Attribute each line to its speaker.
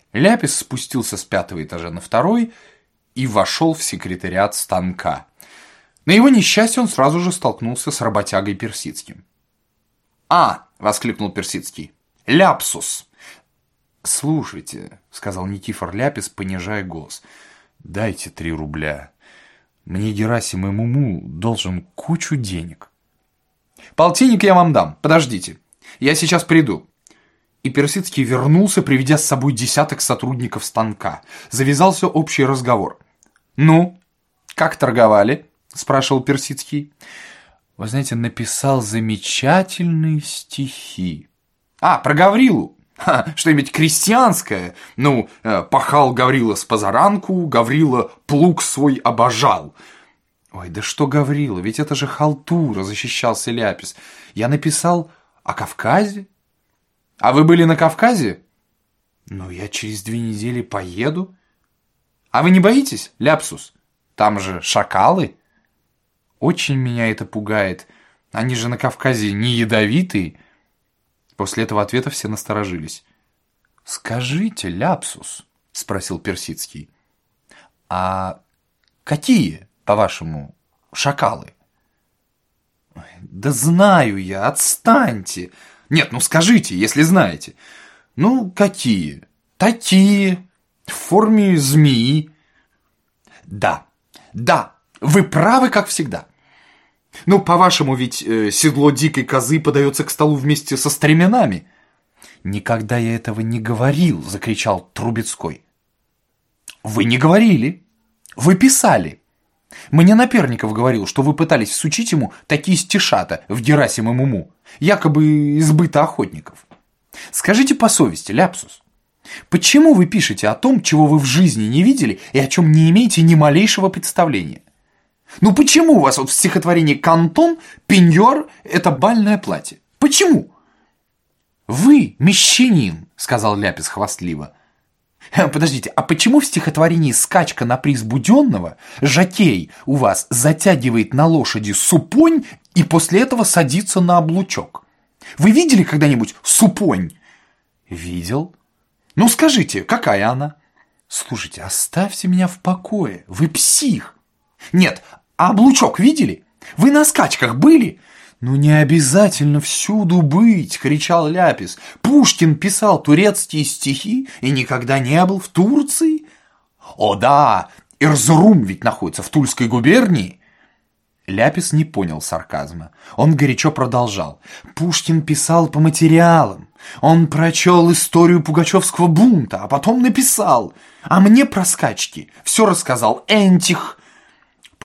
Speaker 1: Ляпис спустился с 5-го этажа на 2-й и вошел в секретариат станка. На его несчастье он сразу же столкнулся с работягой Персидским. «А!» — воскликнул Персидский. «Ляпсус!» «Слушайте», — сказал Никифор Ляпис, понижая голос, — «дайте 3 рубля. Мне Герасим и Муму должен кучу денег». «Полтинник я вам дам, подождите. Я сейчас приду». И Персидский вернулся, приведя с собой десяток сотрудников станка. Завязался общий разговор. «Ну, как торговали?» — спрашивал Персидский. «Вы знаете, написал замечательные стихи». «А, про Гаврилу? Что-нибудь крестьянское? Ну, пахал Гаврила с позаранку, Гаврила плуг свой обожал». «Ой, да что Гаврила, ведь это же халтура», — защищался Ляпис. «Я написал о Кавказе». «А вы были на Кавказе?» «Ну, я через 2 недели поеду». «А вы не боитесь, Ляпсус? Там же шакалы». «Очень меня это пугает. Они же на Кавказе не ядовитые». После этого ответа все насторожились. «Скажите, Ляпсус», — спросил Персидский, — «а какие, по-вашему, шакалы?» «Да знаю я, отстаньте». «Нет, ну скажите, если знаете». «Ну, какие?» «Такие, в форме змеи». «Да, вы правы, как всегда». «Ну, по-вашему, ведь седло дикой козы подается к столу вместе со стременами». «Никогда я этого не говорил», — закричал Трубецкой. «Вы не говорили. Вы писали. Мне Наперников говорил, что вы пытались всучить ему такие стишата в Герасим и Муму, якобы из быта охотников. Скажите по совести, Ляпсус, почему вы пишете о том, чего вы в жизни не видели и о чем не имеете ни малейшего представления? Ну почему у вас вот в стихотворении «Кантон» пеньюар – это бальное платье? Почему?» «Вы мещанин», – сказал Ляпис хвастливо. «Подождите, а почему в стихотворении «Скачка на приз Буденного» жокей у вас затягивает на лошади супонь и после этого садится на облучок? Вы видели когда-нибудь супонь?» «Видел». «Ну скажите, какая она?» «Слушайте, оставьте меня в покое, вы псих». «Нет, а облучок видели? Вы на скачках были?» «Ну не обязательно всюду быть», — кричал Ляпис. «Пушкин писал турецкие стихи и никогда не был в Турции». «О да, Эрзурум ведь находится в Тульской губернии». Ляпис не понял сарказма. Он горячо продолжал. «Пушкин писал по материалам. Он прочел историю Пугачевского бунта, а потом написал. А мне про скачки все рассказал Энтих.